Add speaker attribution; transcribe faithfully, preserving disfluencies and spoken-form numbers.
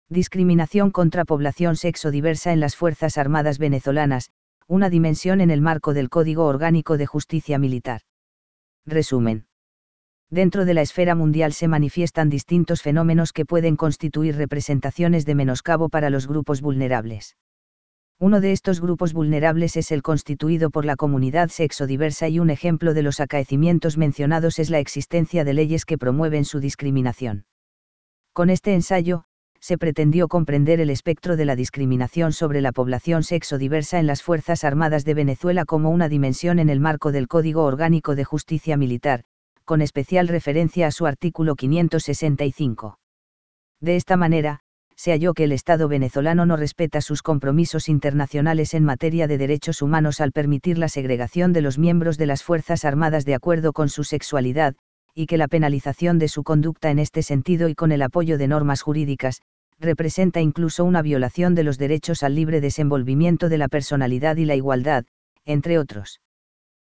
Speaker 1: Discriminación contra población sexodiversa en las Fuerzas Armadas venezolanas, una dimensión en el marco del Código Orgánico de Justicia Militar. Resumen. Dentro de la esfera mundial se manifiestan distintos fenómenos que pueden constituir representaciones de menoscabo para los grupos vulnerables. Uno de estos grupos vulnerables es el constituido por la comunidad sexodiversa y un ejemplo de los acaecimientos mencionados es la existencia de leyes que promueven su discriminación. Con este ensayo, se pretendió comprender el espectro de la discriminación sobre la población sexodiversa en las Fuerzas Armadas de Venezuela como una dimensión en el marco del Código Orgánico de Justicia Militar, con especial referencia a su artículo quinientos sesenta y cinco. De esta manera, se halló que el Estado venezolano no respeta sus compromisos internacionales en materia de derechos humanos al permitir la segregación de los miembros de las Fuerzas Armadas de acuerdo con su sexualidad, y que la penalización de su conducta en este sentido y con el apoyo de normas jurídicas, representa incluso una violación de los derechos al libre desenvolvimiento de la personalidad y la igualdad, entre otros.